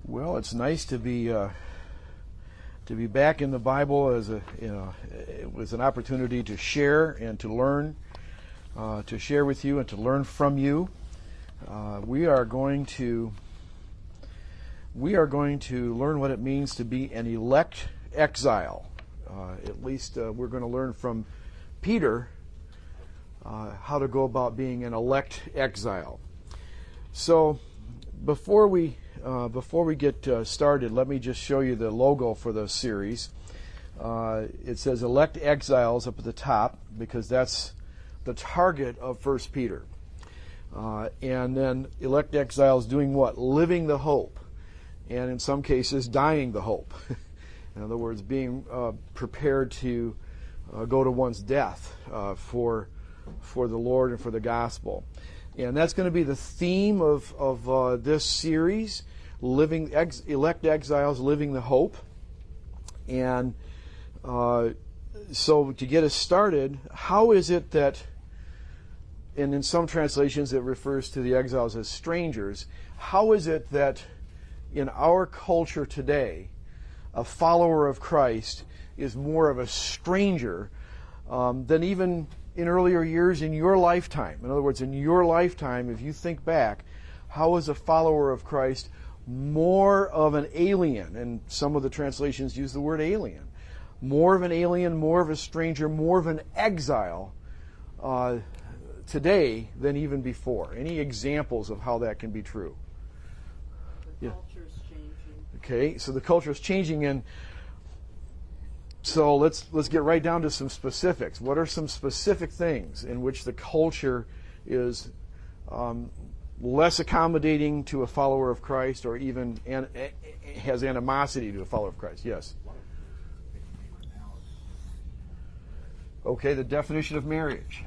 Well, it's nice to be back in the Bible as it was an opportunity to share and to learn, to share with you and to learn from you. We are going to learn what it means to be an elect exile. At least we're going to learn from Peter how to go about being an elect exile. So before we get started, let me just show you the logo for the series. It says Elect Exiles up at the top because that's the target of 1 Peter. And then elect exiles doing what? Living the hope. And in some cases, dying the hope. In other words, being prepared to go to one's death for the Lord and for the gospel. And that's going to be the theme of this series, elect exiles, living the hope. And so to get us started, how is it that, and in some translations it refers to the exiles as strangers, how is it that in our culture today, a follower of Christ is more of a stranger than even in earlier years in your lifetime? In other words, in your lifetime, if you think back, how is a follower of Christ more of an alien? And some of the translations use the word alien. More of an alien, more of a stranger, more of an exile today than even before. Any examples of how that can be true? The culture's changing. Okay, so the culture is changing, and so let's get right down to some specifics. What are some specific things in which the culture is less accommodating to a follower of Christ, or even has animosity to a follower of Christ? Yes. Okay, the definition of marriage.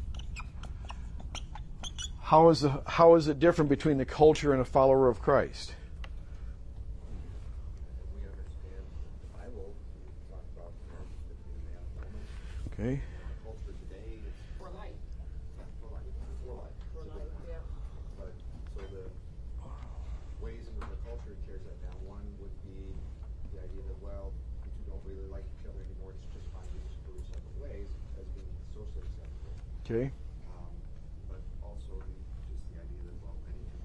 How is it different between the culture and a follower of Christ? We understand the Bible. We talk about marriage between a man and a woman. Okay. Our culture today is For life. for life. For life, yeah. But so the ways in which the culture tears that down. One would be the idea that, well, you two don't really like each other anymore. It's just fine. You just go your separate ways as being socially acceptable. Okay. But also just the idea that, well,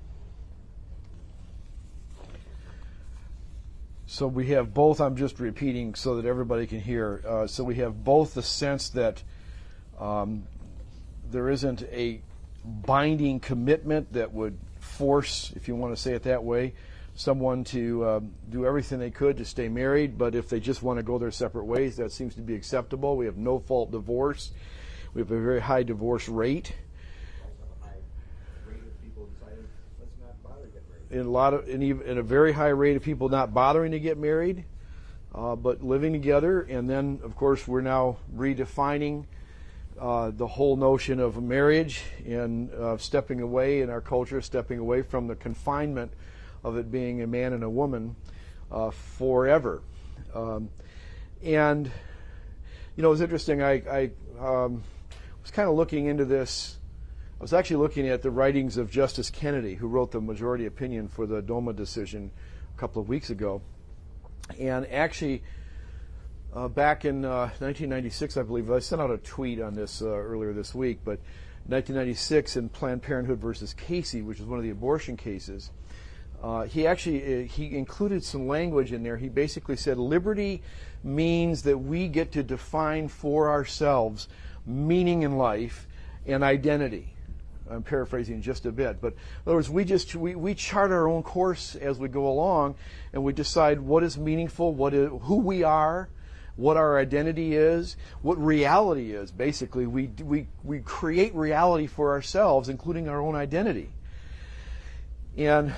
So we have both, I'm just repeating so that everybody can hear. So we have both the sense that there isn't a binding commitment that would force, if you want to say it that way, someone to do everything they could to stay married, but if they just want to go their separate ways, that seems to be acceptable. We have no-fault divorce. We have a very high divorce rate. also a high rate of people decided, let's not bother getting married. In a very high rate of people not bothering to get married, but living together. And then, of course, we're now redefining the whole notion of marriage and stepping away in our culture, stepping away from the confinement of it being a man and a woman forever. And you know, it was interesting. I was kind of looking into this. I was actually looking at the writings of Justice Kennedy, who wrote the majority opinion for the DOMA decision a couple of weeks ago. And actually, back in 1996, I believe, I sent out a tweet on this earlier this week, but 1996 in Planned Parenthood versus Casey, which is one of the abortion cases, he included some language in there. He basically said liberty means that we get to define for ourselves meaning in life and identity. I'm paraphrasing just a bit, but in other words, we chart our own course as we go along, and we decide what is meaningful, who we are, what our identity is, what reality is. Basically, we create reality for ourselves, including our own identity. And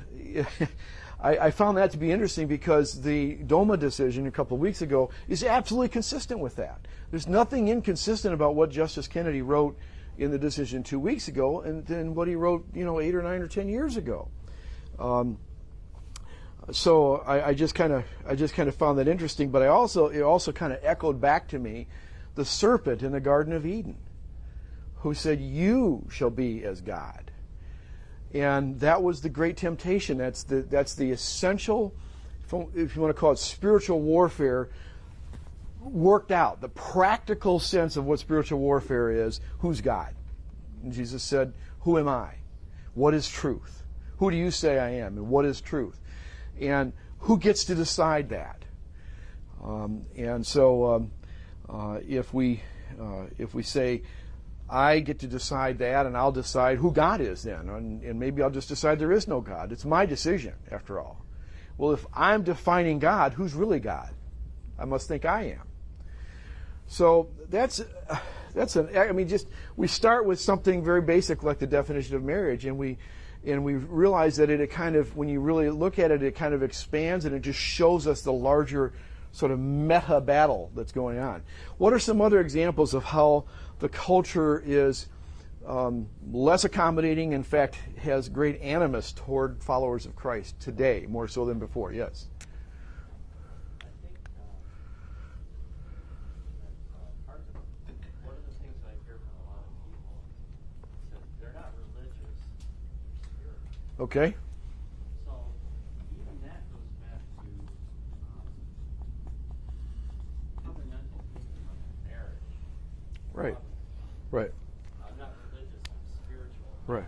I found that to be interesting because the DOMA decision a couple of weeks ago is absolutely consistent with that. There's nothing inconsistent about what Justice Kennedy wrote in the decision 2 weeks ago and then what he wrote, 8 or 9 or 10 years ago. So I just kind of found that interesting, but it also kind of echoed back to me the serpent in the Garden of Eden, who said, "You shall be as God." And that was the great temptation. That's the essential, if you want to call it spiritual warfare, worked out. The practical sense of what spiritual warfare is, who's God? And Jesus said, who am I? What is truth? Who do you say I am? And what is truth? And who gets to decide that? If we say, I get to decide that, and I'll decide who God is then, and maybe I'll just decide there is no God. It's my decision, after all. Well, if I'm defining God, who's really God? I must think I am. So we start with something very basic like the definition of marriage, and we realize that it kind of, when you really look at it, it kind of expands and it just shows us the larger sort of meta battle that's going on. What are some other examples of how the culture is less accommodating, in fact, has great animus toward followers of Christ today, more so than before? Yes. I think one of the things that I hear from a lot of people is that they're not religious, they're spiritual. Okay. So even that goes back to covenantal thinking of marriage. Right. Right. I'm not religious, I'm spiritual. Right.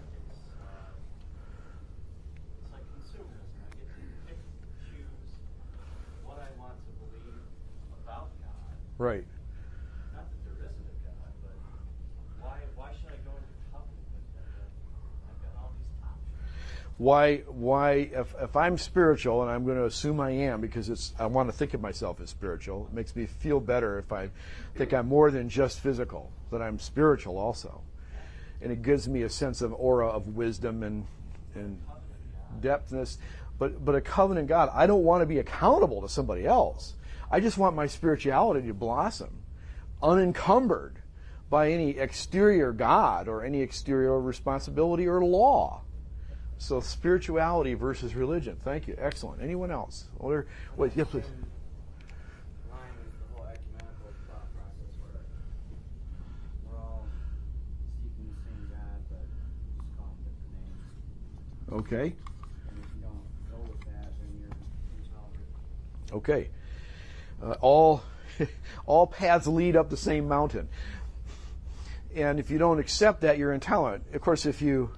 It's like consumerism. I get to pick and choose what I want to believe about God. Right. Not that there isn't a God, but why should I go into covenant with Him? I've got all these options. Why if I'm spiritual, and I'm going to assume I am because I want to think of myself as spiritual, it makes me feel better if I think I'm more than just physical, that I'm spiritual also. And it gives me a sense of aura of wisdom and depthness. But a covenant God, I don't want to be accountable to somebody else. I just want my spirituality to blossom, unencumbered by any exterior God or any exterior responsibility or law. So spirituality versus religion. Thank you. Excellent. Anyone else? Wait, yeah, please. Line is the whole ecumenical thought process where we're all seeking the same God, but just call them different names. Okay. And if you don't go with that, then you're intolerant. Okay. All paths lead up the same mountain. And if you don't accept that, you're intolerant. Of course, if you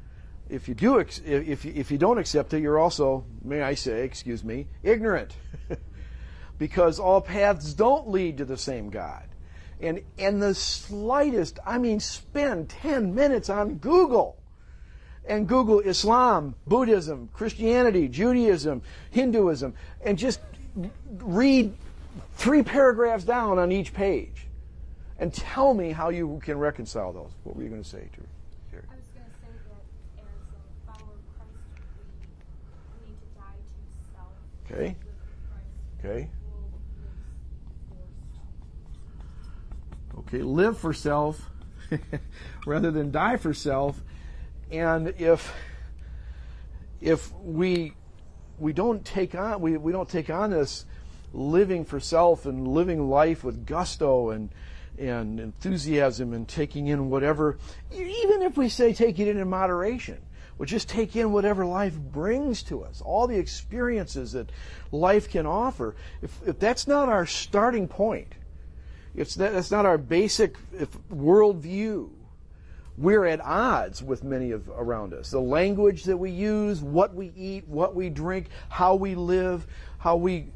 don't accept it, you're also, may I say, excuse me, ignorant. Because all paths don't lead to the same God. And the slightest, spend 10 minutes on Google. And Google Islam, Buddhism, Christianity, Judaism, Hinduism, and just read 3 paragraphs down on each page. And tell me how you can reconcile those. What were you going to say, Terry? I was going to say that as a follower of Christ, we need to die to self. Okay. Live for Christ. Okay. World lives for self. Okay, live for self rather than die for self. And if we don't take on we don't take on this living for self and living life with gusto and enthusiasm and taking in whatever, even if we say take it in moderation, we'll just take in whatever life brings to us, all the experiences that life can offer. If that's not our starting point, that's not our basic worldview, we're at odds with many of around us. The language that we use, what we eat, what we drink, how we live, how we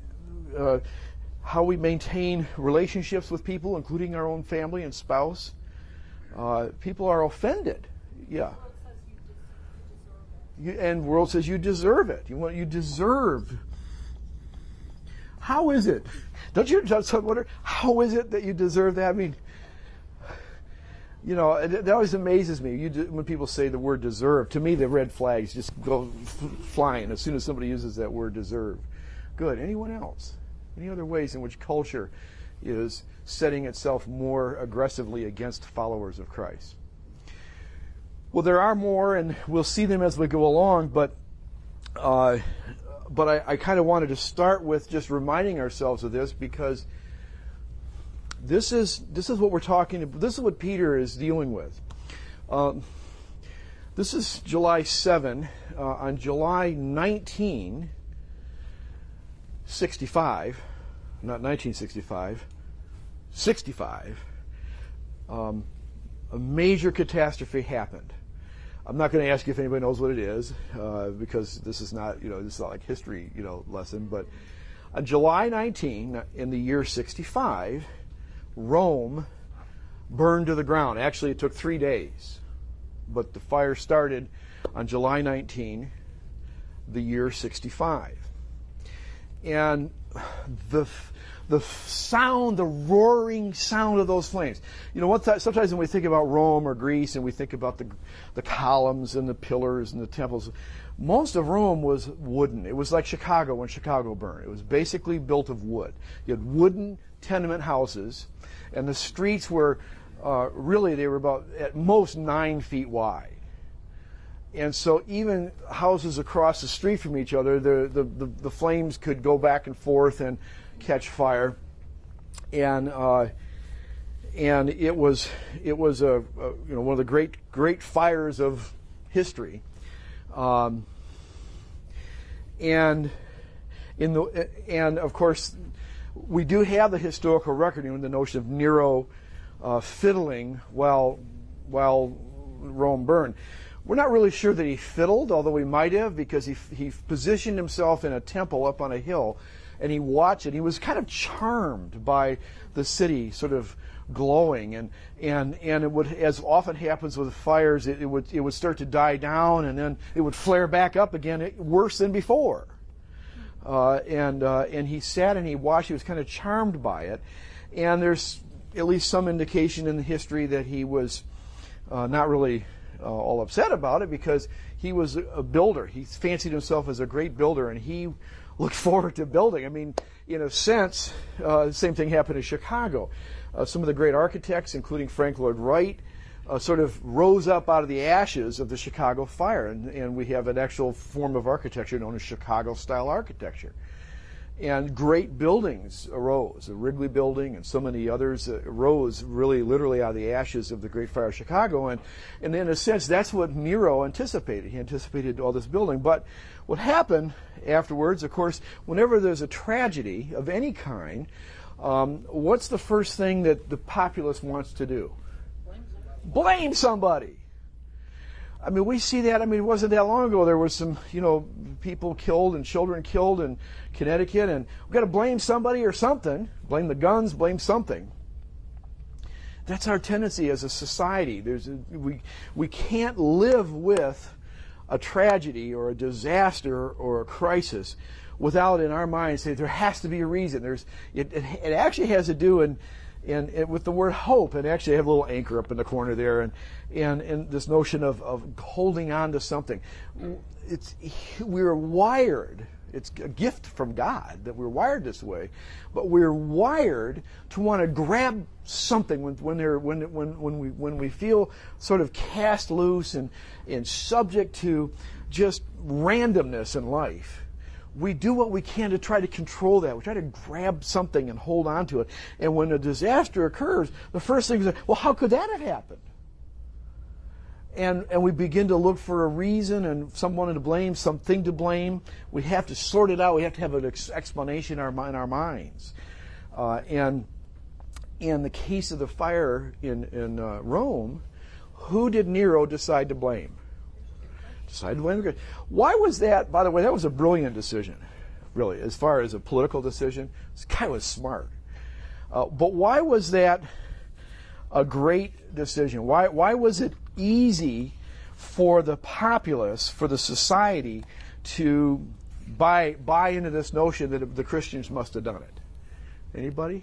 maintain relationships with people, including our own family and spouse. People are offended. Yeah. The world says you deserve it. And the world says you deserve it. You deserve. How is it? Don't you just wonder, how is it that you deserve that? It always amazes me when people say the word deserve. To me, the red flags just go flying as soon as somebody uses that word deserve. Good. Anyone else? Any other ways in which culture is setting itself more aggressively against followers of Christ? Well, there are more, and we'll see them as we go along, but I kind of wanted to start with just reminding ourselves of this, because this is what we're talking about. This is what Peter is dealing with. This is July 7. On July 1965, not 1965, 65, a major catastrophe happened. I'm not going to ask you if anybody knows what it is, because this is not, this is not like history, lesson. But on July 19, in the year 65, Rome burned to the ground. Actually, it took 3 days, but the fire started on July 19, the year 65. And the sound, the roaring sound of those flames. Sometimes when we think about Rome or Greece and we think about the columns and the pillars and the temples, most of Rome was wooden. It was like Chicago when Chicago burned. It was basically built of wood. You had wooden tenement houses, and the streets were they were about at most 9 feet wide. And so even houses across the street from each other, the flames could go back and forth and catch fire, and it was one of the great fires of history, and of course we do have the historical record, the notion of Nero fiddling while Rome burned. We're not really sure that he fiddled, although he might have, because he positioned himself in a temple up on a hill, and he watched it. He was kind of charmed by the city sort of glowing, and it would, as often happens with fires, it would start to die down, and then it would flare back up again, worse than before. And he sat and he watched. He was kind of charmed by it, and there's at least some indication in the history that he was not really all upset about it, because he was a builder. He fancied himself as a great builder, and he looked forward to building. I mean, in a sense, the same thing happened in Chicago. Some of the great architects, including Frank Lloyd Wright, sort of rose up out of the ashes of the Chicago fire, and we have an actual form of architecture known as Chicago-style architecture. And great buildings arose. The Wrigley Building and so many others arose really literally out of the ashes of the Great Fire of Chicago. And in a sense, that's what Nero anticipated. He anticipated all this building. But what happened afterwards, of course, whenever there's a tragedy of any kind, what's the first thing that the populace wants to do? Blame somebody. I mean, we see that. I mean, it wasn't that long ago. There was some, people killed and children killed in Connecticut, and we've got to blame somebody or something. Blame the guns, blame something. That's our tendency as a society. We can't live with a tragedy or a disaster or a crisis without, in our minds, saying there has to be a reason. It actually has to do with the word hope, and actually I have a little anchor up in the corner there, and this notion of holding on to something. We're wired. It's a gift from God that we're wired this way, but we're wired to want to grab something when we feel sort of cast loose and subject to just randomness in life. We do what we can to try to control that. We try to grab something and hold on to it. And when a disaster occurs, the first thing is, well, how could that have happened? And we begin to look for a reason and someone to blame, something to blame. We have to sort it out. We have to have an explanation in our minds. And in the case of the fire in Rome, who did Nero decide to blame? Decided to blame the Greeks. Why was that? By the way, that was a brilliant decision, really, as far as a political decision. This guy was smart. But why was that a great decision? Why was it easy for the populace, for the society, to buy into this notion that the Christians must have done it? Anybody?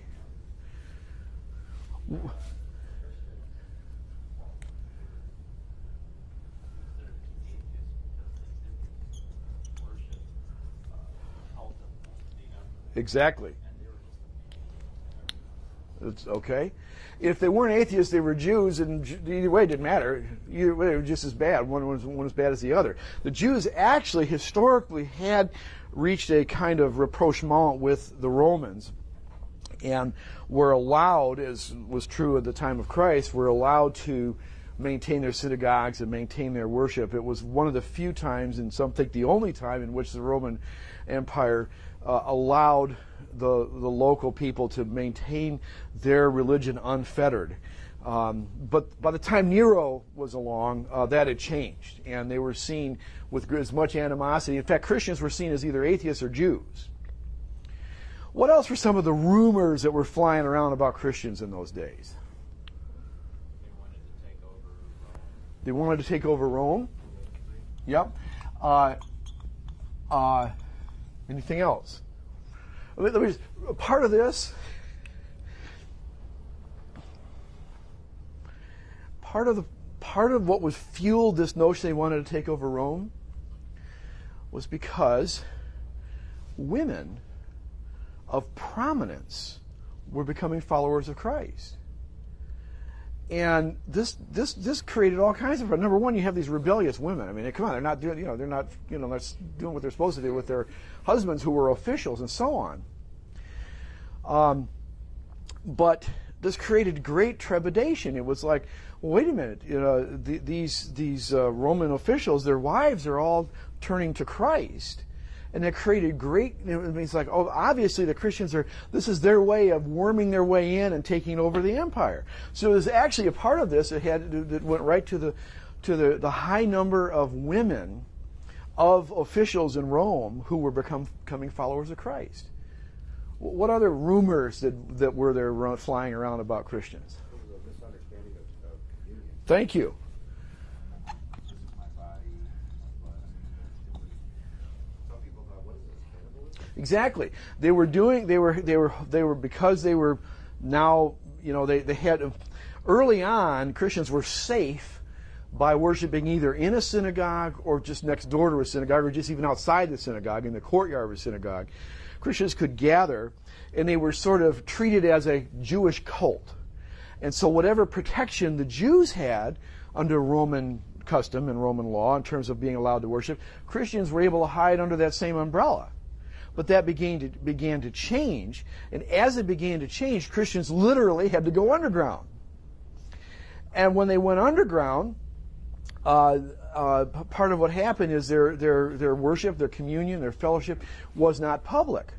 Exactly. It's okay. If they weren't atheists, they were Jews, and either way, it didn't matter. Either way, they were just as bad. One was as bad as the other. The Jews actually, historically, had reached a kind of rapprochement with the Romans, and were allowed, as was true at the time of Christ, were allowed to maintain their synagogues and maintain their worship. It was one of the few times, and some think the only time, in which the Roman Empire allowed the local people to maintain their religion unfettered. But by the time Nero was along, that had changed, and they were seen with as much animosity. In fact, Christians were seen as either atheists or Jews. What else were some of the rumors that were flying around about Christians in those days? They wanted to take over Rome. They wanted to take over Rome. Yep. Anything else? Part of this, part of what was fueled this notion they wanted to take over Rome was because women of prominence were becoming followers of Christ. And this created all kinds of problems. Number one, you have these rebellious women. I mean, come on, they're not doing what they're supposed to do with their husbands who were officials and so on. But this created great trepidation. It was like, well, wait a minute, these Roman officials, their wives are all turning to Christ. And that created great, it's like, oh, obviously the Christians this is their way of worming their way in and taking over the empire. So there's actually a part of this that went right to the high number of women, of officials in Rome who were becoming followers of Christ. What other rumors that were there flying around about Christians? There was a misunderstanding of communion. Thank you. This is my body, my blood. Some people thought, what is this, cannibalism? Exactly. They were because they were now, they had, early on, Christians were safe by worshiping either in a synagogue or just next door to a synagogue or just even outside the synagogue, in the courtyard of a synagogue. Christians could gather, and they were sort of treated as a Jewish cult. And so whatever protection the Jews had under Roman custom and Roman law in terms of being allowed to worship, Christians were able to hide under that same umbrella. But that began to change, and as it began to change, Christians literally had to go underground. And when they went underground, part of what happened is their worship, their communion, their fellowship was not public.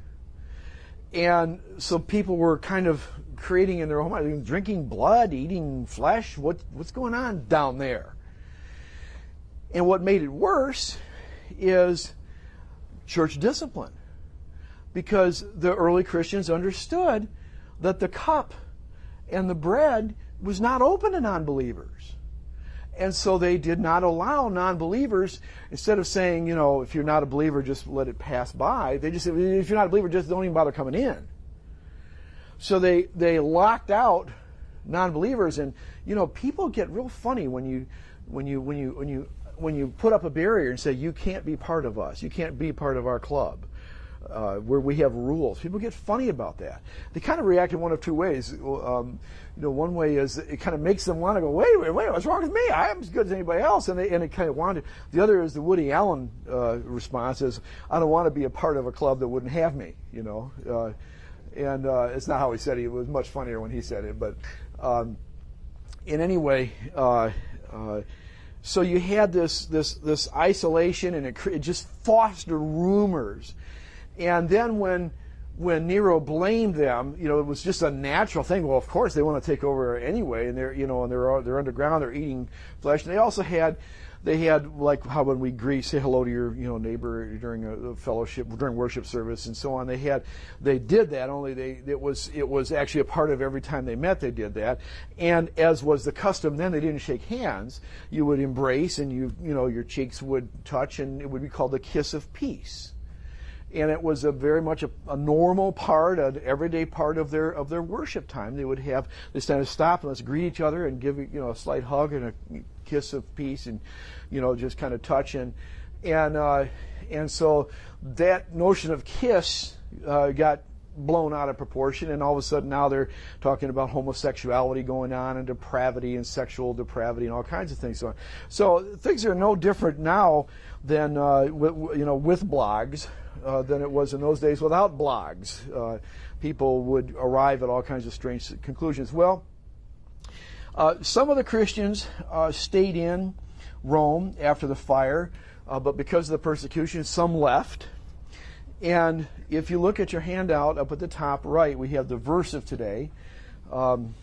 And so people were kind of creating in their own mind, drinking blood, eating flesh. What's going on down there? And what made it worse is church discipline. Because the early Christians understood that the cup and the bread was not open to non-believers. And so they did not allow non-believers, instead of saying, if you're not a believer, just let it pass by, they just said, if you're not a believer, just don't even bother coming in. So they locked out non-believers, and people get real funny when you put up a barrier and say, you can't be part of us, you can't be part of our club. Where we have rules. People get funny about that. They kind of react in one of two ways. One way is it kind of makes them want to go, wait, what's wrong with me? I am as good as anybody else. And they kind of want to. The other is the Woody Allen response is, I don't want to be a part of a club that wouldn't have me, And it's not how he said it. It was much funnier when he said it. But in any way, so you had this isolation, and it just fostered rumors. And then when Nero blamed them, it was just a natural thing. Well, of course they want to take over anyway, and they're underground, they're eating flesh. And they had like how when we say hello to your neighbor during a fellowship, during worship service, and so on. They did that. Only it was actually a part of every time they met. They did that, and as was the custom then, they didn't shake hands. You would embrace, and your cheeks would touch, and it would be called the kiss of peace. And it was very much a normal part, an everyday part of their worship time. They would kind of stop and let's greet each other and give a slight hug and a kiss of peace, and just kind of touch, and so that notion of kiss got blown out of proportion, and all of a sudden now they're talking about homosexuality going on, and depravity and sexual depravity and all kinds of things. So things are no different now than with blogs. Than it was in those days without blogs. People would arrive at all kinds of strange conclusions. Well, Some of the Christians stayed in Rome after the fire, but because of the persecution, some left. And if you look at your handout up at the top right, we have the verse of today. And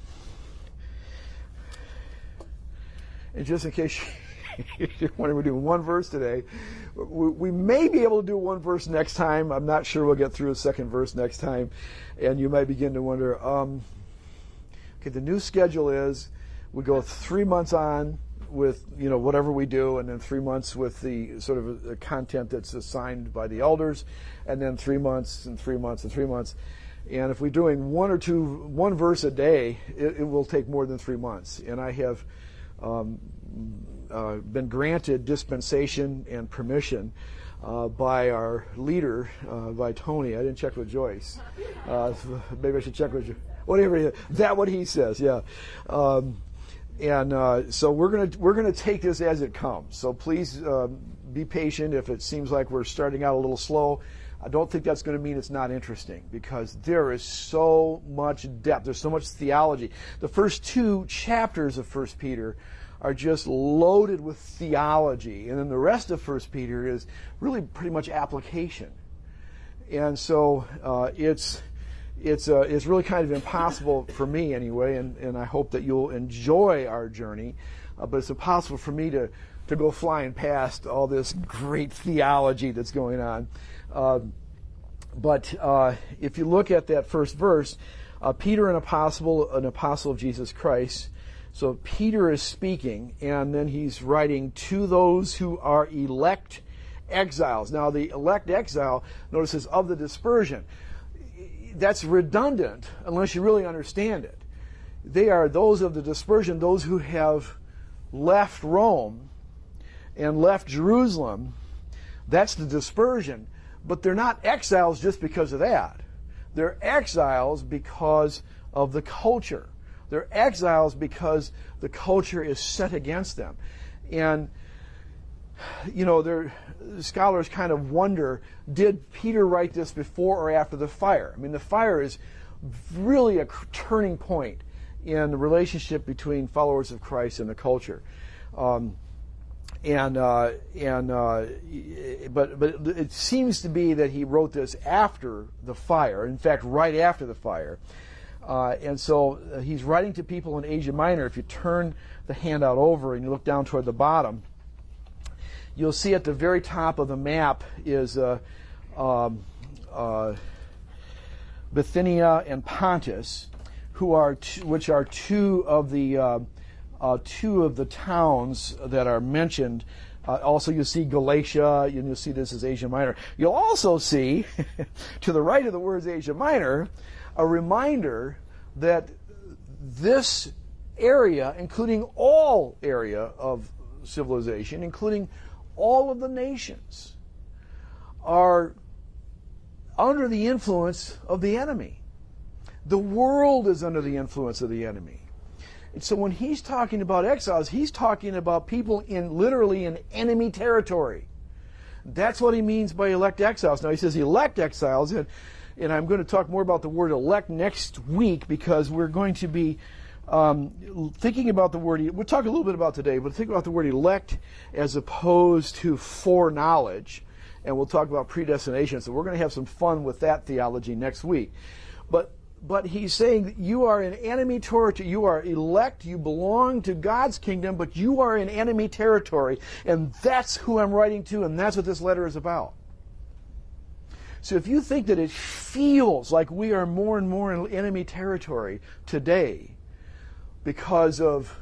just in case you're wondering, we're doing one verse today. We may be able to do one verse next time. I'm not sure we'll get through a second verse next time. And you might begin to wonder, okay, the new schedule is we go 3 months on with, whatever we do, and then 3 months with the sort of the content that's assigned by the elders, and then 3 months and 3 months and 3 months. And if we're doing one verse a day, it will take more than 3 months. And I have been granted dispensation and permission by our leader, by Tony. I didn't check with Joyce. Maybe I should check with you. Whatever, that what he says, yeah. So we're gonna take this as it comes. So please be patient if it seems like we're starting out a little slow. I don't think that's going to mean it's not interesting, because there is so much depth. There's so much theology. The first 2 chapters of 1 Peter are just loaded with theology, and then the rest of 1 Peter is really pretty much application. And so it's really kind of impossible for me anyway, and I hope that you'll enjoy our journey, but it's impossible for me to go flying past all this great theology that's going on. But if you look at that first verse, Peter, an apostle of Jesus Christ. So Peter is speaking, and then he's writing to those who are elect exiles. Now, the elect exile, notice, is of the dispersion. That's redundant unless you really understand it. They are those of the dispersion, those who have left Rome and left Jerusalem. That's the dispersion. But they're not exiles just because of that. They're exiles because of the culture. They're exiles because the culture is set against them. And, scholars kind of wonder, did Peter write this before or after the fire? I mean, the fire is really a turning point in the relationship between followers of Christ and the culture. But it seems to be that he wrote this after the fire. In fact, right after the fire. And so he's writing to people in Asia Minor. If you turn the handout over and you look down toward the bottom, you'll see at the very top of the map is Bithynia and Pontus, which are two of the towns that are mentioned. Also, you'll see Galatia, and you'll see this as Asia Minor. You'll also see, to the right of the words Asia Minor, a reminder that this area, including all area of civilization, including all of the nations, are under the influence of the enemy. The world is under the influence of the enemy. And so when he's talking about exiles, he's talking about people literally in enemy territory. That's what he means by elect exiles. Now he says elect exiles, and I'm going to talk more about the word elect next week, because we're going to be thinking about the word, we'll talk a little bit about today, but think about the word elect as opposed to foreknowledge, and we'll talk about predestination. So we're going to have some fun with that theology next week. But he's saying that you are in enemy territory. You are elect. You belong to God's kingdom, but you are in enemy territory. And that's who I'm writing to, and that's what this letter is about. So if you think that it feels like we are more and more in enemy territory today because of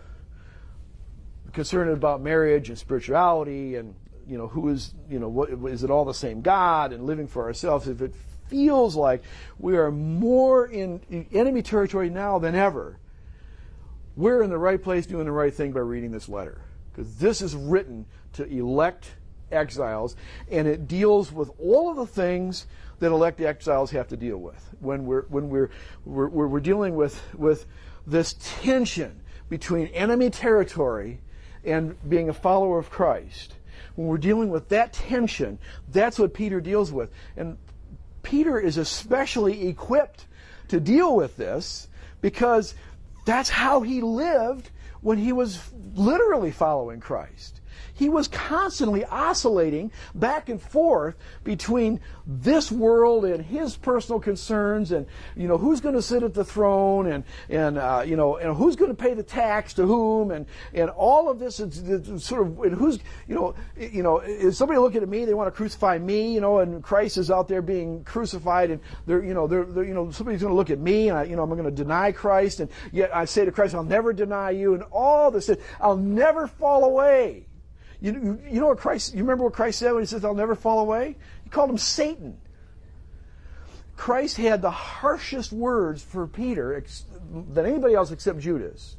concern about marriage and spirituality and, who is, what is it all the same God and living for ourselves, if it feels like we are more in enemy territory now than ever, we're in the right place doing the right thing by reading this letter. Because this is written to elect exiles, and it deals with all of the things that elect exiles have to deal with. When we're dealing with this tension between enemy territory and being a follower of Christ, when we're dealing with that tension, that's what Peter deals with. And Peter is especially equipped to deal with this because that's how he lived when he was literally following Christ. He was constantly oscillating back and forth between this world and his personal concerns, and who's going to sit at the throne, and who's going to pay the tax to whom, and all of this is sort of, and who's is somebody looking at me? They want to crucify me, and Christ is out there being crucified, and they're somebody's going to look at me, and I'm going to deny Christ, and yet I say to Christ, I'll never deny you, and all this, I'll never fall away. You know what Christ? You remember what Christ said when he says, "I'll never fall away"? He called him Satan. Christ had the harshest words for Peter than anybody else except Judas.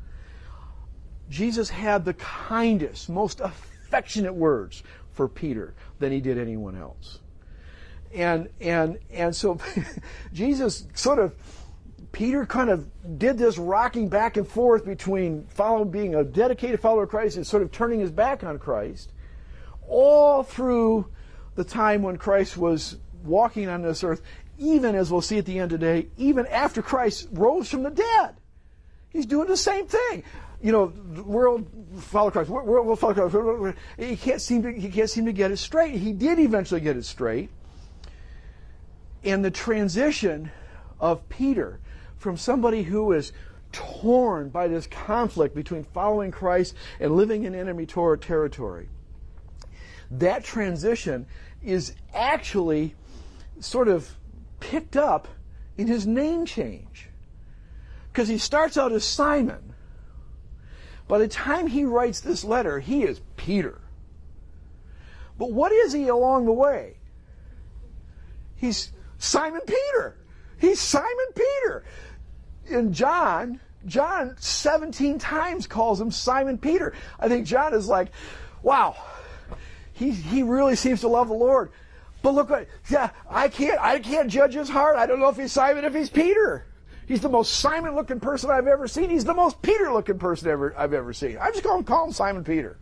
Jesus had the kindest, most affectionate words for Peter than he did anyone else. And so Jesus Peter kind of did this rocking back and forth between being a dedicated follower of Christ and sort of turning his back on Christ, all through the time when Christ was walking on this earth, even as we'll see at the end today, even after Christ rose from the dead. He's doing the same thing. We'll follow Christ. We'll follow Christ. He can't seem to get it straight. He did eventually get it straight. And the transition of Peter from somebody who is torn by this conflict between following Christ and living in enemy territory, that transition is actually sort of picked up in his name change. Because he starts out as Simon. By the time he writes this letter, he is Peter. But what is he along the way? He's Simon Peter. He's Simon Peter. In John 17 times calls him Simon Peter. I think John is like, wow, he really seems to love the Lord. But look, I can't judge his heart. I don't know if he's Simon, if he's Peter. He's the most Simon-looking person I've ever seen. He's the most Peter-looking person I've ever seen. I'm just going to call him Simon Peter.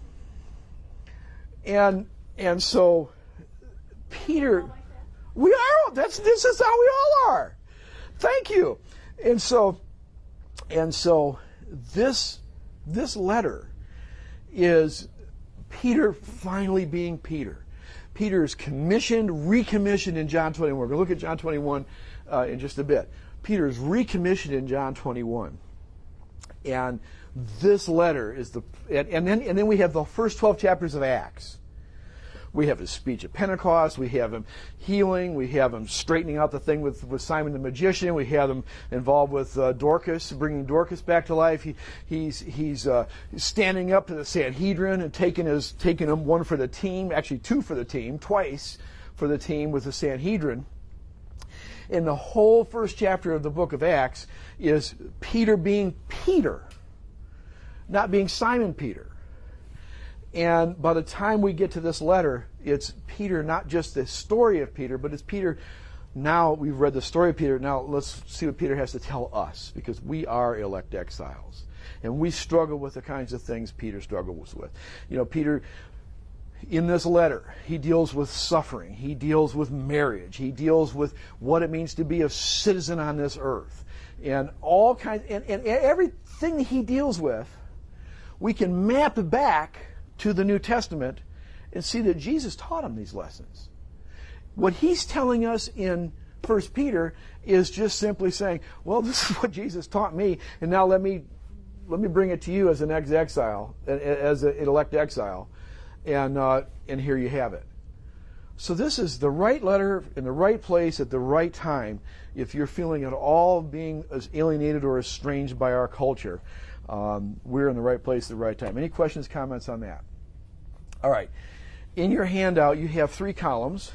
And so Peter, we are. This is how we all are. Thank you. And so this letter is Peter finally being Peter. Peter is recommissioned in John 21. We're going to look at John 21 in just a bit. Peter is recommissioned in John 21. And this letter is and then we have the first 12 chapters of Acts. We have his speech at Pentecost. We have him healing. We have him straightening out the thing with Simon the magician. We have him involved with Dorcas, bringing Dorcas back to life. He's standing up to the Sanhedrin and taking him one for the team, actually two for the team, twice for the team with the Sanhedrin. And the whole first chapter of the book of Acts is Peter being Peter, not being Simon Peter. And by the time we get to this letter, it's Peter, not just the story of Peter, but it's Peter. Now we've read the story of Peter. Now let's see what Peter has to tell us, because we are elect exiles. And we struggle with the kinds of things Peter struggles with. Peter, in this letter, he deals with suffering. He deals with marriage. He deals with what it means to be a citizen on this earth. And all kinds, and everything he deals with, we can map back to the New Testament and see that Jesus taught him these lessons. What he's telling us in 1 Peter is just simply saying, well, this is what Jesus taught me, and now let me bring it to you as an exile, as an elect exile, and here you have it. So this is the right letter in the right place at the right time if you're feeling at all being as alienated or estranged by our culture. We're in the right place at the right time. Any questions, comments on that? All right. In your handout, you have 3 columns.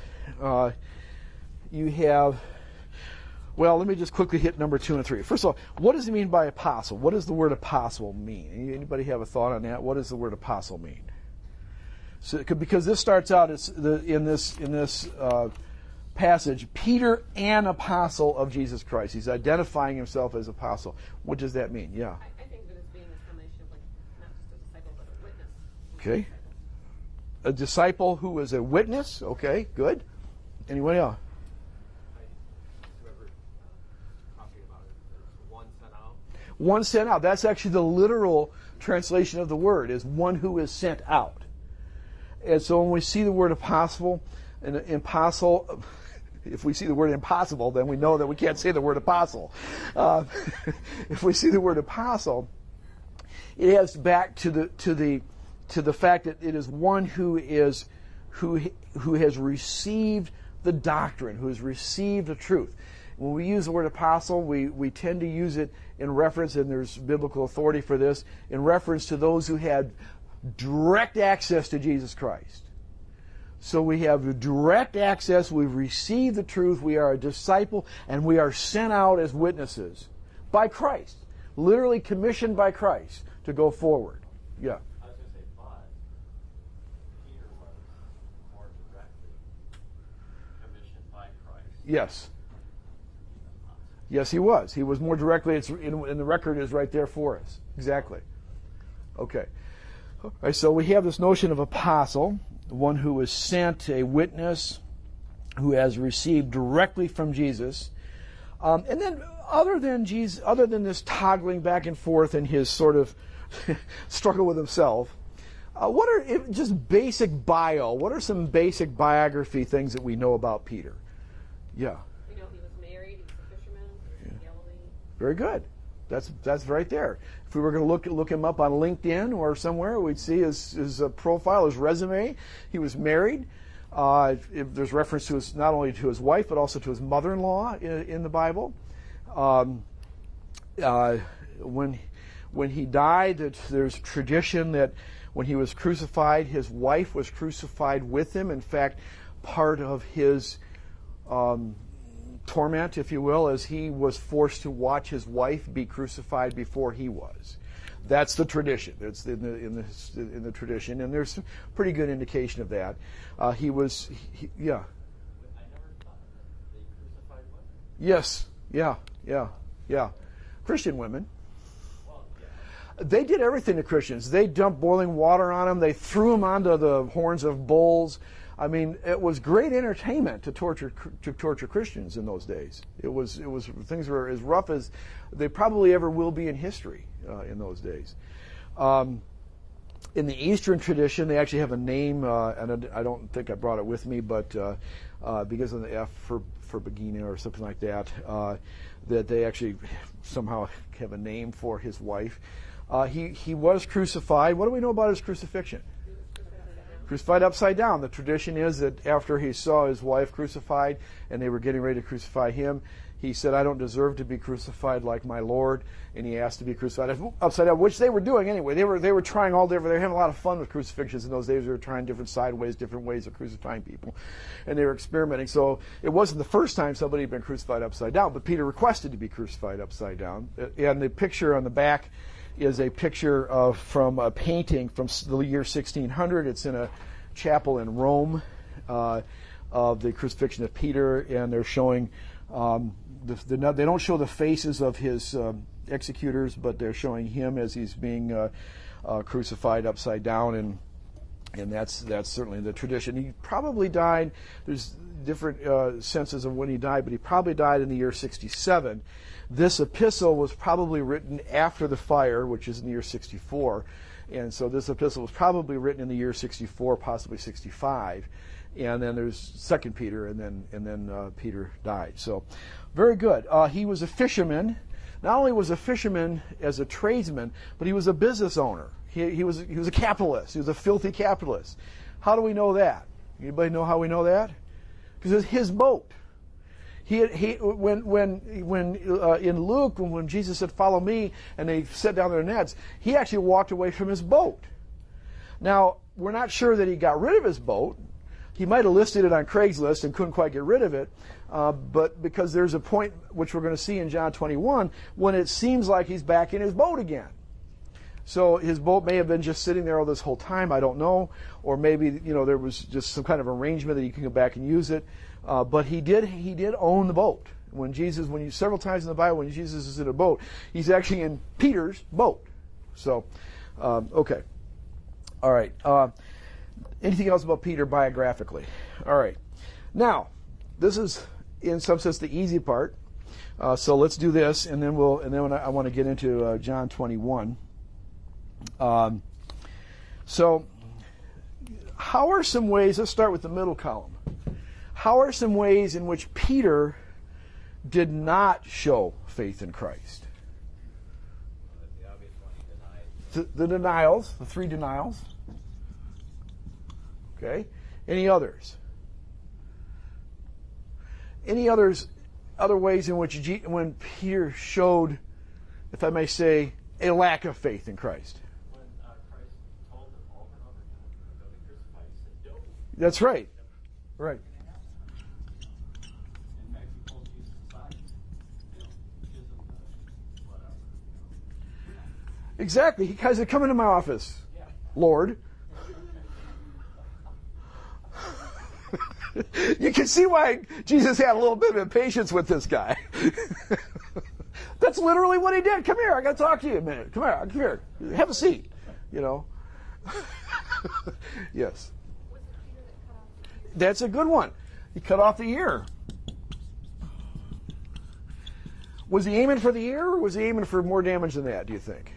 You have, let me just quickly hit number 2 and 3. First of all, what does it mean by apostle? What does the word apostle mean? Anybody have a thought on that? What does the word apostle mean? So, because this starts out in this passage, Peter, an apostle of Jesus Christ. He's identifying himself as apostle. What does that mean? Yeah. I think that it's being a combination of not just a disciple, but a witness. Okay. A disciple who is a witness. Okay, good. Anyone else? Whoever talking about it, there's one sent out. One sent out. That's actually the literal translation of the word, is one who is sent out. And so when we see the word apostle, if we see the word impossible, then we know that we can't say the word apostle. If we see the word apostle, it has back to the fact that it is one who has received the doctrine, who has received the truth. When we use the word apostle, we tend to use it in reference, and there's biblical authority for this, in reference to those who had direct access to Jesus Christ. So we have direct access, we've received the truth, we are a disciple, and we are sent out as witnesses by Christ. Literally commissioned by Christ to go forward. Yeah. I was going to say, but Peter was more directly commissioned by Christ. Yes. Yes, he was. He was more directly, it's in the record is right there for us. Exactly. Okay. All right, so we have this notion of apostle, one who is sent, a witness, who has received directly from Jesus. And then other than this toggling back and forth in his sort of struggle with himself, what are just basic bio? What are some basic biography things that we know about Peter? Yeah. We know he was married, he was a fisherman, he was in Galilee. Very good. That's right there. If we were going to look him up on LinkedIn or somewhere, we'd see his profile, his resume. He was married. There's reference to not only to his wife but also to his mother-in-law in the Bible. When he died, there's tradition that when he was crucified, his wife was crucified with him. In fact, part of his torment, if you will, as he was forced to watch his wife be crucified before he was. That's the tradition. It's in the tradition, and there's some pretty good indication of that. Yeah. I never thought that they crucified women. Yes. Yeah. Christian women. Well, yeah. They did everything to Christians. They dumped boiling water on them. They threw them onto the horns of bulls. I mean, it was great entertainment to torture Christians in those days. It was things were as rough as they probably ever will be in history in those days. In the Eastern tradition, they actually have a name, and I don't think I brought it with me, but because of the F for Begina or something like that, that they actually somehow have a name for his wife. He was crucified. What do we know about his crucifixion? Crucified upside down. The tradition is that after he saw his wife crucified and they were getting ready to crucify him, he said, "I don't deserve to be crucified like my Lord," and he asked to be crucified upside down, which they were doing anyway. They were trying all different. They were having a lot of fun with crucifixions in those days. They were trying different sideways, different ways of crucifying people, and they were experimenting. So it wasn't the first time somebody had been crucified upside down, but Peter requested to be crucified upside down. And the picture on the back is a picture from a painting from the year 1600. It's in a chapel in Rome of the crucifixion of Peter, and they're showing they don't show the faces of his executors, but they're showing him as he's being crucified upside down, and that's certainly the tradition. He probably died. There's different senses of when he died, but he probably died in the year 67. This epistle was probably written after the fire, which is in the year 64. And so this epistle was probably written in the year 64, possibly 65. And then there's 2 Peter, and then Peter died. So very good. He was a fisherman. Not only was a fisherman as a tradesman, but he was a business owner. He was a capitalist. He was a filthy capitalist. How do we know that? Anybody know how we know that? Because it's his boat. When in Luke, when Jesus said, "Follow me," and they set down their nets, he actually walked away from his boat. Now, we're not sure that he got rid of his boat. He might have listed it on Craigslist and couldn't quite get rid of it, but because there's a point, which we're going to see in John 21, when it seems like he's back in his boat again. So his boat may have been just sitting there all this whole time, I don't know, or maybe there was just some kind of arrangement that he can go back and use it. But he did own the boat. Several times in the Bible, when Jesus is in a boat, he's actually in Peter's boat. So, okay. All right. Anything else about Peter biographically? All right. Now, this is, in some sense, the easy part. So let's do this, and then I want to get into John 21. So, how are some ways? Let's start with the middle column. How are some ways in which Peter did not show faith in Christ? The obvious one, he denied. The denials, the three denials. Okay. Any others? Any other ways in which when Peter showed, if I may say, a lack of faith in Christ? When Christ told him over and over again, go to crucify, he said, no. That's right. Right. In fact, he pulled Jesus aside. Gives him the whatever. Exactly. He guys, come into my office, Yeah. Lord. You can see why Jesus had a little bit of impatience with this guy. That's literally what he did. Come here, I got to talk to you a minute. Come here, have a seat. You know. Yes. Was it Peter that cut off the ear? That's a good one. He cut off the ear. Was he aiming for the ear, or was he aiming for more damage than that, do you think?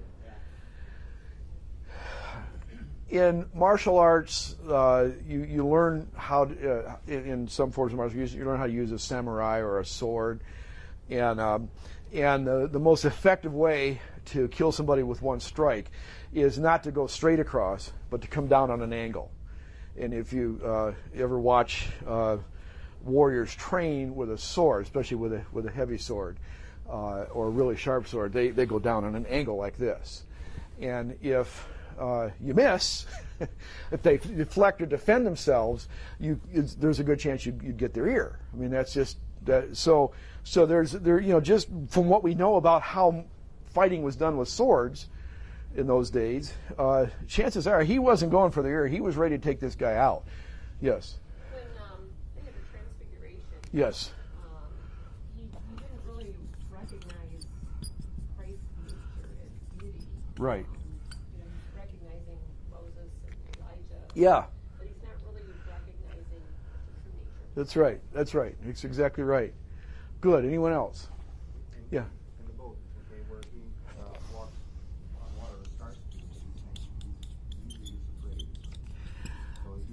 In martial arts, you learn how to, in some forms of martial arts, you learn how to use a samurai or a sword, and the most effective way to kill somebody with one strike is not to go straight across, but to come down on an angle. And if you ever watch warriors train with a sword, especially with a heavy sword or a really sharp sword, they go down on an angle like this. And if you miss, if they deflect or defend themselves, there's a good chance you'd get their ear. I mean, that's just that. So just from what we know about how fighting was done with swords in those days, chances are he wasn't going for the ear. He was ready to take this guy out. Yes. When they had the transfiguration, Yes. he didn't really recognize Christ's nature as deity. Right. He's recognizing Moses and Elijah. Yeah. But he's not really recognizing the true nature. That's right. That's right. It's exactly right. Good. Anyone else? Yeah. In the boat, okay, where he walks on water and starts to do these things, he usually is afraid. So he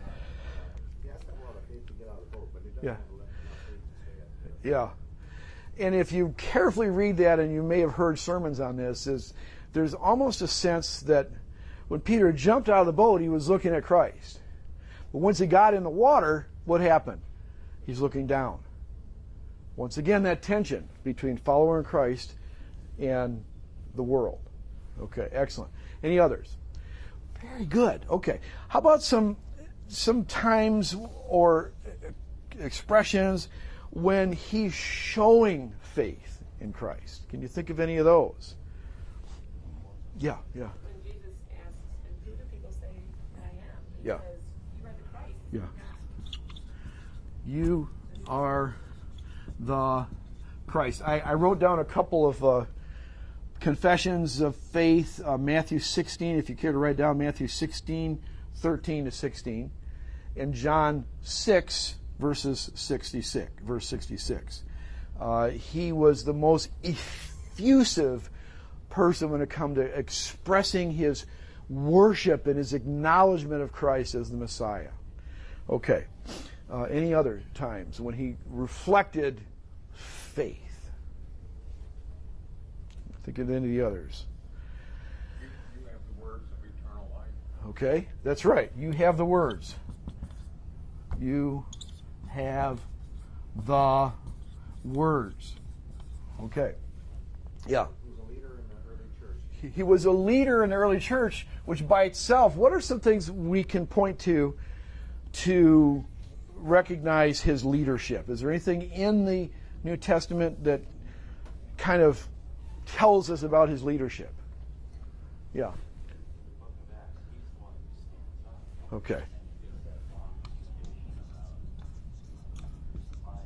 has to have a lot of faith to get out of the boat, but he doesn't Yeah. have enough faith to stay up there. Yeah. And if you carefully read that, and you may have heard sermons on this, there's almost a sense that when Peter jumped out of the boat, he was looking at Christ. But once he got in the water, what happened? He's looking down. Once again, that tension between follower in Christ and the world. Okay, excellent. Any others? Very good. Okay. How about some times or expressions when he's showing faith in Christ? Can you think of any of those? Yeah. When Jesus asks, and who do people say that I am? He Yeah. says, you are the Christ. Yeah. You are the Christ. I wrote down a couple of confessions of faith. Matthew 16, if you care to write down Matthew 16, 13 to 16. And John 6, verse 66. He was the most effusive person when it comes to expressing his worship and his acknowledgement of Christ as the Messiah. Okay. Any other times when he reflected faith? Think of any of the others. You have the words of eternal life. Okay, that's right. You have the words. You have the words. Okay. Yeah. He was a leader in the early church. He was a leader in the early church, which by itself, what are some things we can point to recognize his leadership? Is there anything in the New Testament that kind of tells us about his leadership? Yeah. Book of Acts, he's the one who stands up Okay. and gives that speaking about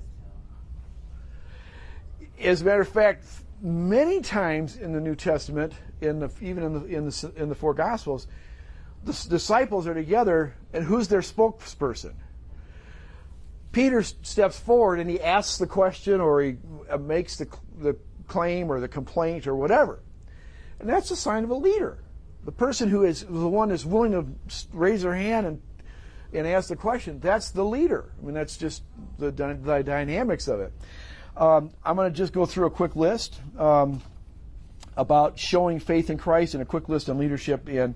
lies, As a matter of fact, many times in the New Testament, even in the four Gospels, the disciples are together, and who's their spokesperson? Peter steps forward and he asks the question, or he makes the claim or the complaint or whatever. And that's a sign of a leader. The person who is the one is willing to raise their hand and ask the question, that's the leader. I mean, that's just the dynamics of it. I'm going to just go through a quick list about showing faith in Christ, and a quick list on leadership, and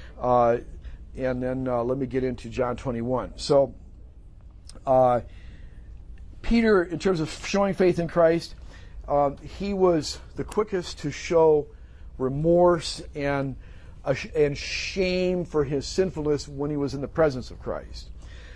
then let me get into John 21. So, Peter, in terms of showing faith in Christ, he was the quickest to show remorse and shame for his sinfulness when he was in the presence of Christ.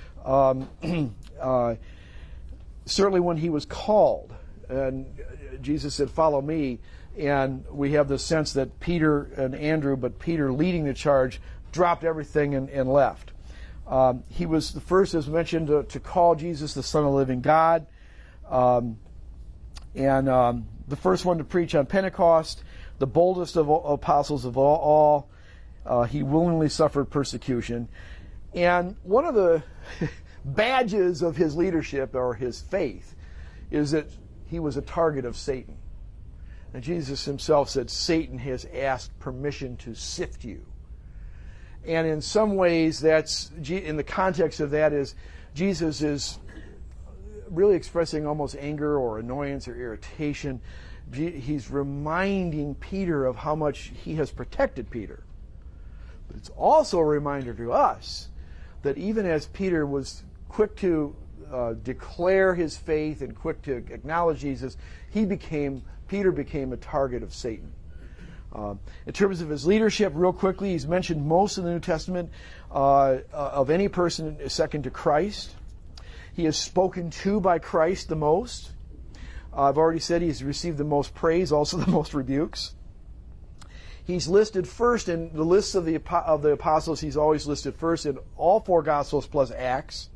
Certainly when he was called, and Jesus said, "Follow me," and we have the sense that Peter and Andrew, but Peter leading the charge, dropped everything and left. He was the first, as mentioned, to call Jesus the Son of the living God, and the first one to preach on Pentecost, the boldest of apostles of all. He willingly suffered persecution. And one of the badges of his leadership or his faith is that he was a target of Satan. And Jesus himself said, Satan has asked permission to sift you. And in some ways, that's, in the context of that, is Jesus is really expressing almost anger or annoyance or irritation. He's reminding Peter of how much he has protected Peter. But it's also a reminder to us that even as Peter was quick to declare his faith and quick to acknowledge Jesus, Peter became a target of Satan. In terms of his leadership, real quickly, he's mentioned most in the New Testament of any person second to Christ. He is spoken to by Christ the most. I've already said he's received the most praise, also the most rebukes. He's listed first in the lists of the apostles. He's always listed first in all four Gospels plus Acts.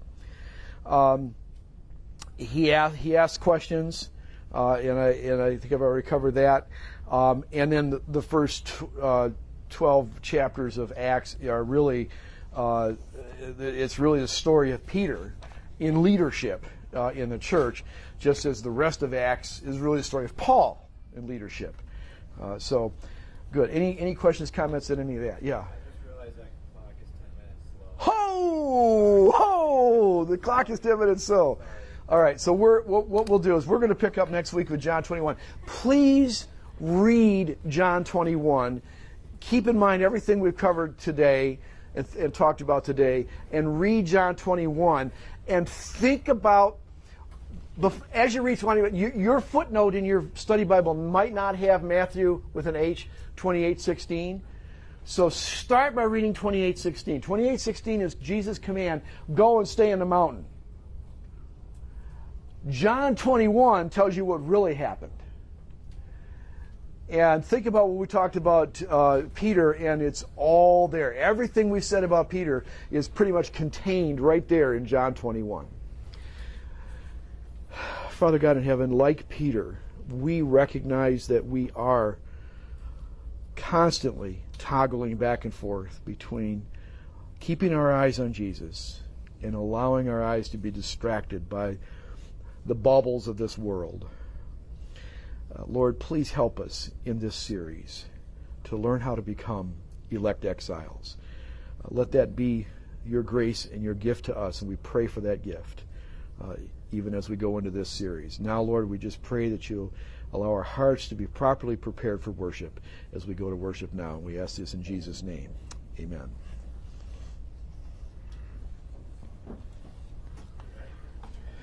He asks questions, and I think I've already covered that. And then the first 12 chapters of Acts are really, it's really the story of Peter in leadership in the church, just as the rest of Acts is really the story of Paul in leadership. So, good. Any questions, comments on any of that? Yeah. I just realized that clock is 10 minutes slow. Ho! The clock is 10 minutes slow. All right, so what we'll do is we're going to pick up next week with John 21. Please read John 21. Keep in mind everything we've covered today and talked about today, and read John 21 and think about, as you read 21, your footnote in your study Bible might not have Matthew with an H, 28:16. So start by reading 28:16. 28:16 is Jesus' command, go and stay in the mountain. John 21 tells you what really happened. And think about what we talked about Peter, and it's all there. Everything we said about Peter is pretty much contained right there in John 21. Father God in heaven, like Peter, we recognize that we are constantly toggling back and forth between keeping our eyes on Jesus and allowing our eyes to be distracted by the baubles of this world. Lord, please help us in this series to learn how to become elect exiles. Let that be your grace and your gift to us, and we pray for that gift even as we go into this series. Now, Lord, we just pray that you'll allow our hearts to be properly prepared for worship as we go to worship now. We ask this in Jesus' name. Amen.